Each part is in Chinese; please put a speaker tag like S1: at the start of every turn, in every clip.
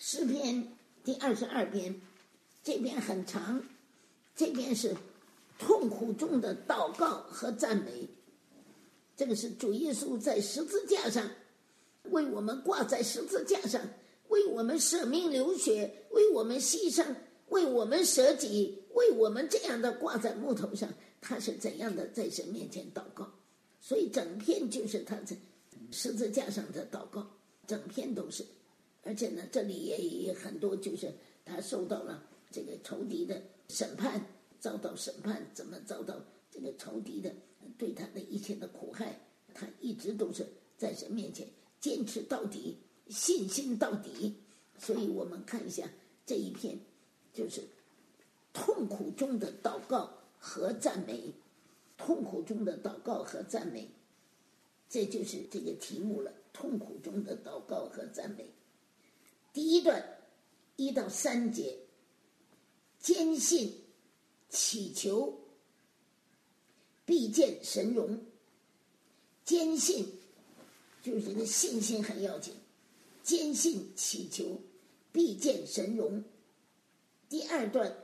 S1: 诗篇第22篇，这篇很长，这篇是痛苦中的祷告和赞美。这个是主耶稣在十字架上为我们挂在十字架上，为我们舍命流血，为我们牺牲，为我们舍己，为我们这样的挂在木头上，他是怎样的在神面前祷告。所以整篇就是他在十字架上的祷告，整篇都是。而且呢，这里也很多，就是他受到了这个仇敌的审判，遭到审判，怎么遭到这个仇敌的对他的一切的苦害，他一直都是在神面前坚持到底，信心到底。所以我们看一下这一篇，就是痛苦中的祷告和赞美，痛苦中的祷告和赞美，这就是这个题目了，痛苦中的祷告和赞美。第一段1到3节，坚信祈求必见神荣。坚信就是这个信心很要紧，坚信祈求必见神荣。第二段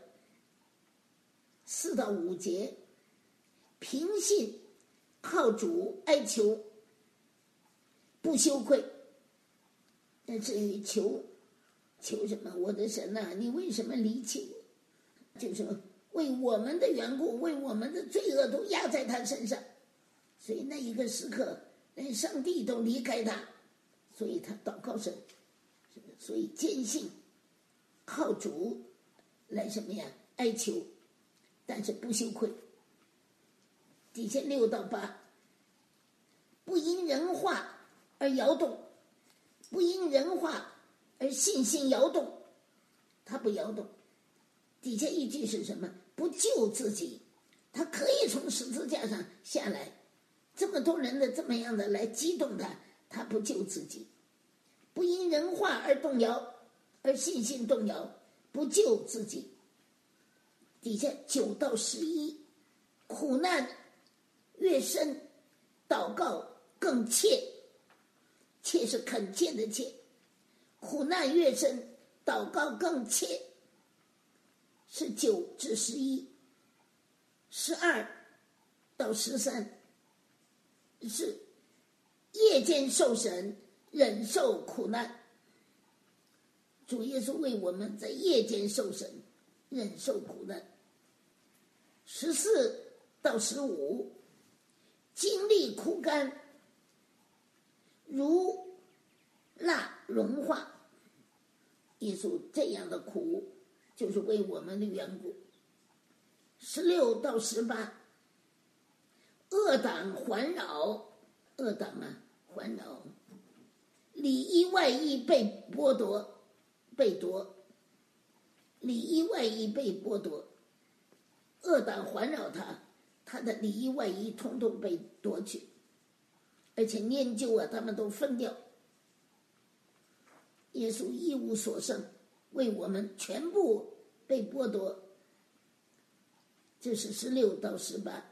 S1: 4到5节，凭信靠主哀求不羞愧。但至于求什么？我的神啊，你为什么离弃我？就是为我们的缘故，为我们的罪恶都压在他身上，所以那一个时刻连上帝都离开他，所以他祷告神，所以坚信靠主来什么呀？哀求，但是不羞愧。底下6到8，不因人话而摇动，不因人话而信心摇动，他不摇动。底下一句是什么？不救自己，他可以从十字架上下来，这么多人的这么样的来激动他，他不救自己。不因人话而动摇，而信心动摇，不救自己。底下9到11，苦难越深，祷告更切，切是恳切的切，苦难越深，祷告更切，是9至11。12到13是夜间受审，忍受苦难。主耶稣为我们在夜间受审，忍受苦难。14到15，经历枯干，如蜡融化。耶稣这样的苦就是为我们的缘故。16到18，恶党环绕，恶党啊环绕，里衣外衣被剥夺，被夺，里衣外衣被剥夺，恶党环绕他，他的里衣外衣统统被夺去，而且研究啊，他们都分掉。耶稣一无所剩，为我们全部被剥夺。这是16到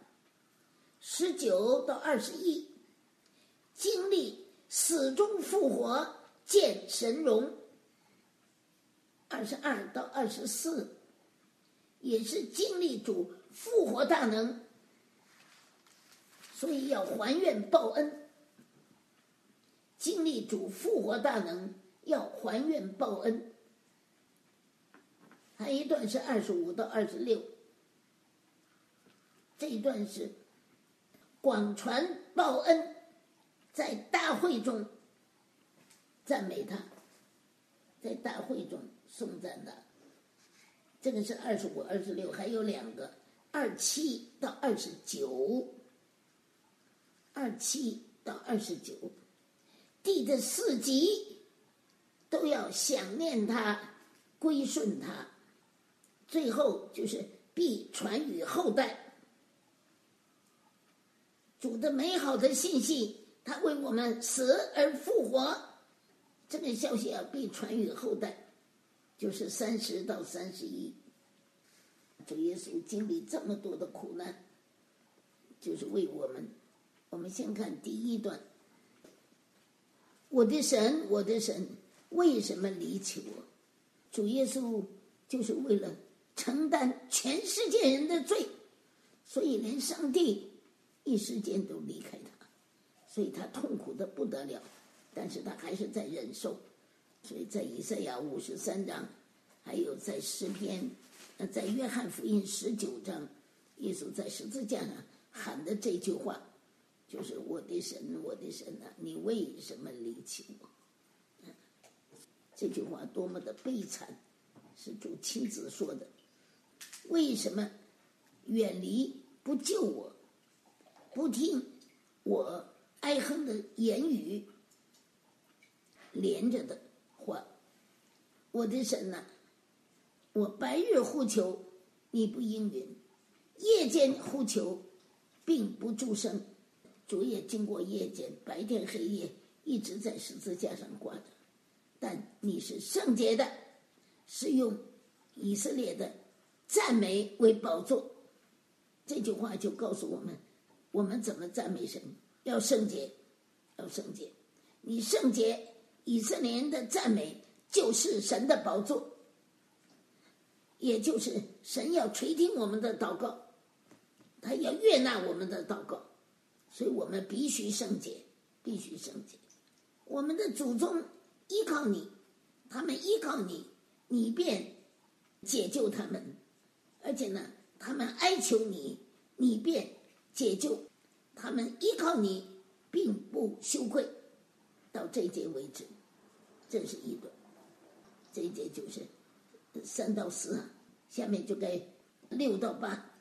S1: 18。19到21，经历死中复活，见神荣。22到24，也是经历主复活大能，所以要还愿报恩。经历主复活大能，要还愿报恩。还有一段是25到26，这一段是广传报恩，在大会中赞美他，在大会中颂赞他。这个是25、26，还有2个27到29， 27到29，地的4极都要想念他，归顺他。最后就是必传与后代。主的美好的信息，他为我们死而复活，这个消息要必传与后代，就是30到31。主耶稣经历这么多的苦难，就是为我们。我们先看第一段，我的神，我的神，为什么离弃我？ 主耶稣就是为了承担全世界人的罪，所以连上帝一时间都离开他，所以他痛苦的不得了，但是他还是在忍受。所以在以赛亚53章，还有在诗篇，在约翰福音19章，耶稣在十字架上喊的这句话，就是我的神，我的神啊，你为什么离弃我？这句话多么的悲惨，是主亲自说的。为什么远离不救我，不听我哀哼的言语连着的话？我的神啊，我白日呼求你不应允，夜间呼求并不助声。主也经过夜间，白天黑夜一直在十字架上挂着，但你是圣洁的，是用以色列的赞美为宝座。这句话就告诉我们，我们怎么赞美神，要圣洁，要圣洁。你圣洁，以色列人的赞美就是神的宝座，也就是神要垂听我们的祷告，他要悦纳我们的祷告，所以我们必须圣洁，必须圣洁。我们的祖宗依靠你，他们依靠你，你便解救他们，而且呢，他们哀求你，你便解救他们，依靠你并不羞愧。到这一节为止，这是一段，这一节就是3到4，下面就该6到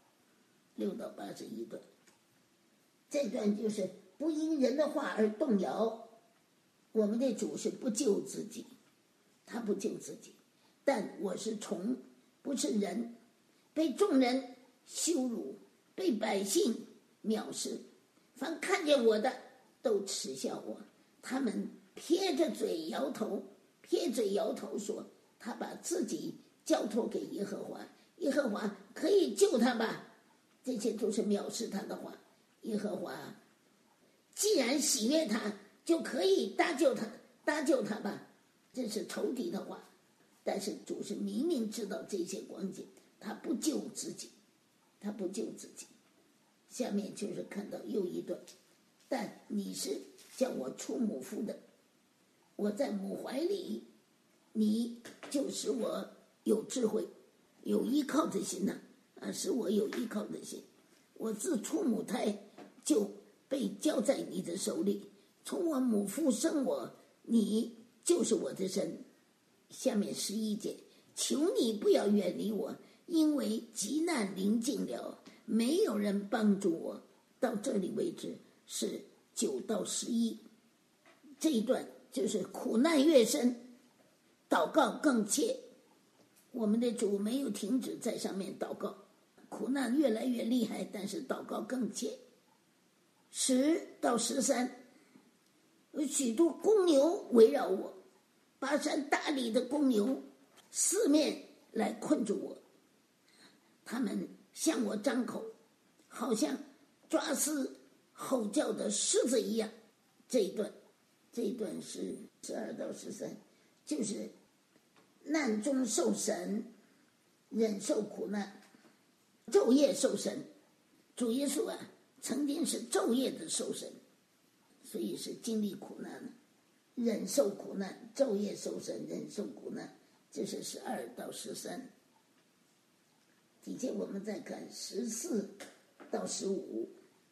S1: 8，6到8是一段。这段就是不因人的话而动摇。我们的主是不救自己，他不救自己，但我是虫，不是人，被众人羞辱，被百姓藐视，凡看见我的都耻笑我。他们撇着嘴摇头，撇嘴摇头说，他把自己交托给耶和华，耶和华可以救他吧？这些都是藐视他的话。耶和华既然喜悦他，就可以搭救他吧？这是仇敌的话。但是主是明明知道这些光景，他不救自己，他不救自己。下面就是看到又一段，但你是叫我出母腹的，我在母怀里，你就使我有智慧，有依靠的心呐，使我有依靠的心。我自出母胎就被交在你的手里，从我母腹生我，你就是我的神。下面11节，求你不要远离我，因为急难临近了，没有人帮助我。到这里为止是9到11，这一段就是苦难越深，祷告更切。我们的主没有停止在上面祷告，苦难越来越厉害，但是祷告更切。10到13，有许多公牛围绕我，巴山大里的公牛四面来困住我，他们向我张口，好像抓撕吼叫的狮子一样。这一段是12到13，就是难中受审，忍受苦难，昼夜受审。主耶稣啊，曾经是昼夜的受审，所以是经历苦难了，忍受苦难，昼夜受审，忍受苦难。这是12到13。底下我们再看14到15，14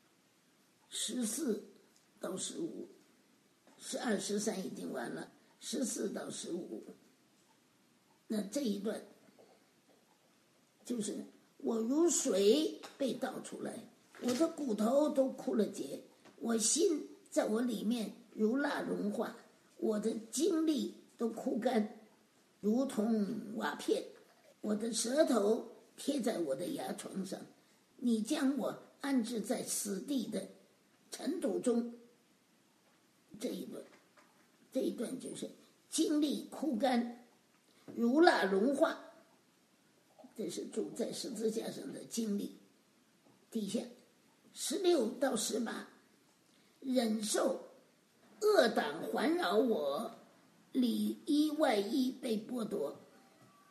S1: 到15，12、13已经完了，14到15。那这一段就是我如水被倒出来，我的骨头都枯了结，我心在我里面如蜡融化，我的精力都枯干，如同瓦片，我的舌头贴在我的牙床上，你将我安置在死地的尘土中。这一段就是精力枯干，如蜡融化，这是主在十字架上的经历。底下16到18，忍受恶党环绕我，里衣外衣被剥夺，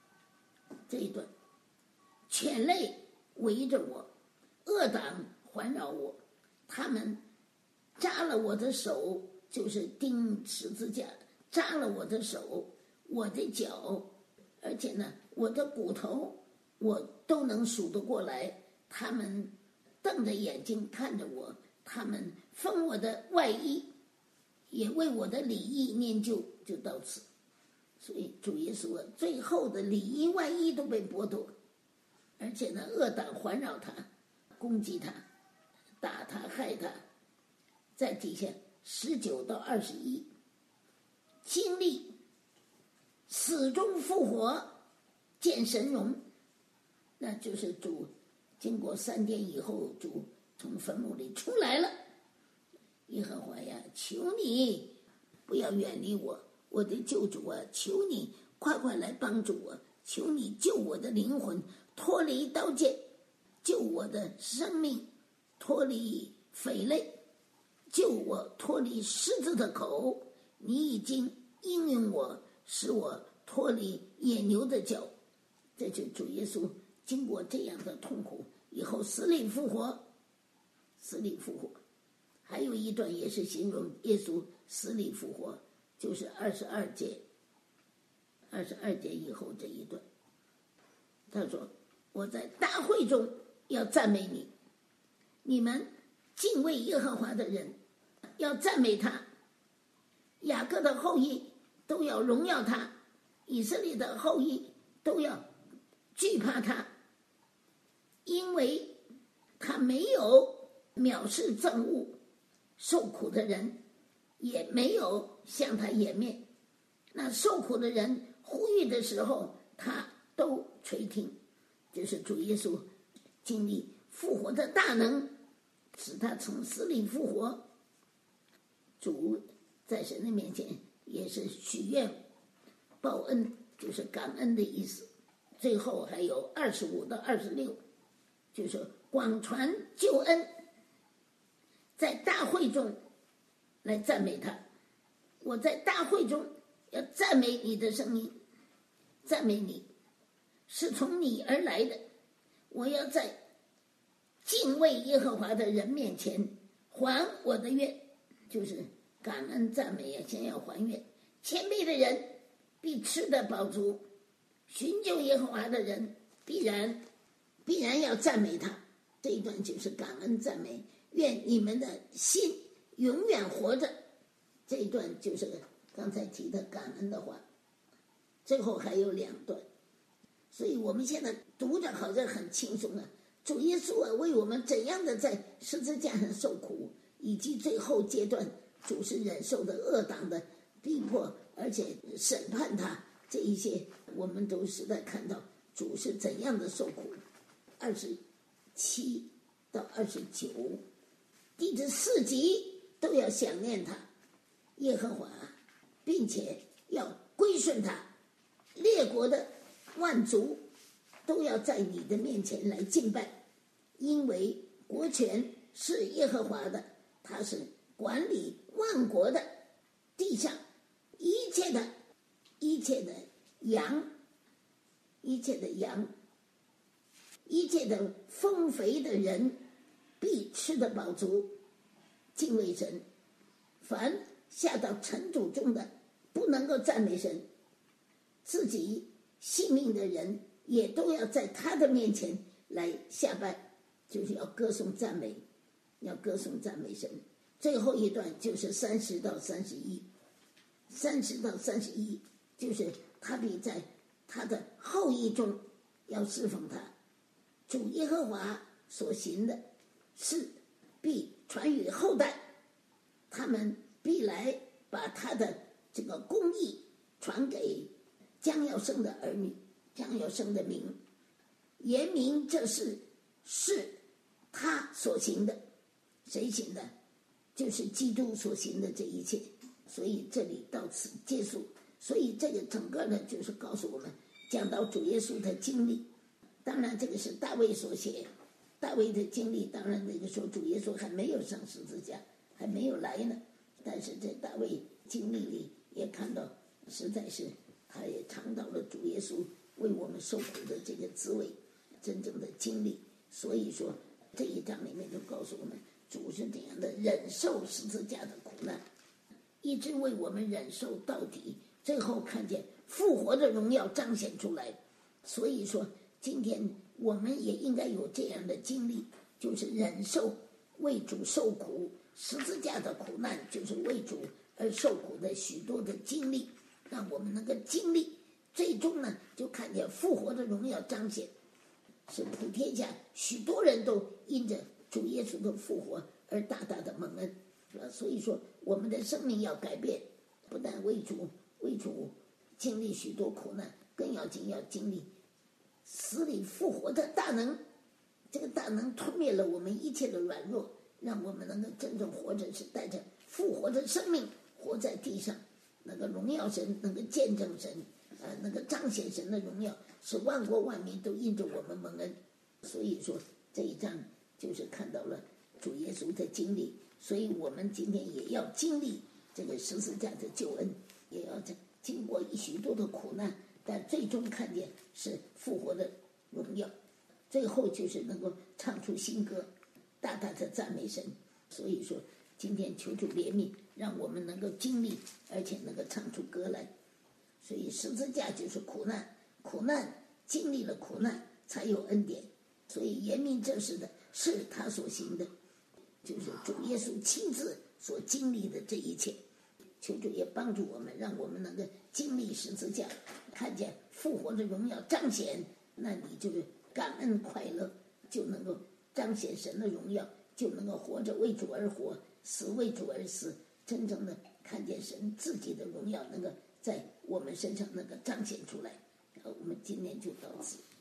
S1: 这一段，犬类围着我，恶党环绕我，他们扎了我的手，就是钉十字架，扎了我的手，我的脚，而且呢，我的骨头我都能数得过来。他们瞪着眼睛看着我，他们封我的外衣，也为我的礼仪念旧，就到此。所以主耶稣最后的礼仪外衣都被剥夺，而且呢，恶党环绕他，攻击他，打他，害他。在底下19到21，经历死中复活，见神荣，那就是主经过3天以后，主从坟墓里出来了。耶和华呀，求你不要远离我，我的救主啊，求你快快来帮助我，求你救我的灵魂脱离刀剑，救我的生命脱离匪类，救我脱离狮子的口。你已经应允我，使我脱离野牛的脚。这就主耶稣经过这样的痛苦以后死里复活，死里复活。还有一段也是形容耶稣死里复活，就是22节以后这一段。他说，我在大会中要赞美你，你们敬畏耶和华的人要赞美他，雅各的后裔都要荣耀他，以色列的后裔都要惧怕他，因为他没有藐视憎恶受苦的人，也没有向他掩面。那受苦的人呼吁的时候，他都垂听。就是主耶稣经历复活的大能，使他从死里复活。主在神的面前也是许愿报恩，就是感恩的意思。最后还有25到26，就是广传救恩，在大会中来赞美他。我在大会中要赞美你的声音，赞美你是从你而来的。我要在敬畏耶和华的人面前还我的愿，就是感恩赞美啊，先要还愿。谦卑的人必吃得饱足，寻求耶和华的人必然要赞美他。这一段就是感恩赞美，愿你们的心永远活着。这一段就是刚才提的感恩的话。最后还有2段，所以我们现在读着好像很轻松啊。主耶稣啊，为我们怎样的在十字架上受苦，以及最后阶段主是忍受的恶党的逼迫，而且审判他，这一些我们都实在看到主是怎样的受苦。27到29，第4集都要想念他，耶和华，并且要归顺他。列国的万族都要在你的面前来敬拜，因为国权是耶和华的，他是管理万国的。地上一切的羊，一切的丰肥的人必吃得饱足，敬畏神。凡下到尘土中的不能够赞美神，自己性命的人也都要在他的面前来下拜，就是要歌颂赞美，要歌颂赞美神。最后一段就是30到31，就是他必在他的后裔中要侍奉他。主耶和华所行的事必传于后代，他们必来把他的这个公义传给将要生的儿女，将要生的民，言明这事是他所行的。谁行的？就是基督所行的这一切。所以这里到此结束。所以这个整个呢，就是告诉我们讲到主耶稣的经历。当然这个是大卫所写，大卫的经历，当然那个时候主耶稣还没有上十字架，还没有来呢。但是在大卫经历里也看到，实在是他也尝到了主耶稣为我们们受苦的这个滋味，真正的经历。所以说这一章里面就告诉我们，主是怎样的忍受十字架的苦难，一直为我们忍受到底，最后看见复活的荣耀彰显出来。所以说今天我们也应该有这样的经历，就是忍受为主受苦，十字架的苦难就是为主而受苦的许多的经历，让我们能够经历，最终呢就看见复活的荣耀彰显，是普天下许多人都因着主耶稣的复活而大大的蒙恩，是吧？所以说我们的生命要改变，不但为主经历许多苦难，更要经历死里复活的大能。这个大能吞灭了我们一切的软弱，让我们能够真正活着，是带着复活的生命活在地上，能够荣耀神，能够见证神，能够彰显神的荣耀，使万国万民都因着我们蒙恩。所以说这一章就是看到了主耶稣的经历，所以我们今天也要经历这个十字架的救恩，也要经过许多的苦难，但最终看见是复活的荣耀，最后就是能够唱出新歌，大大的赞美神。所以说今天求主怜悯，让我们能够经历，而且能够唱出歌来。所以十字架就是苦难，苦难经历了苦难才有恩典。所以严明这事的是他所行的，就是主耶稣亲自所经历的这一切。求主也帮助我们，让我们能够经历十字架，看见复活的荣耀彰显，那你就是感恩快乐，就能够彰显神的荣耀，就能够活着为主而活，死为主而死，真正的看见神自己的荣耀能够在我们身上能够彰显出来。我们今天就到此。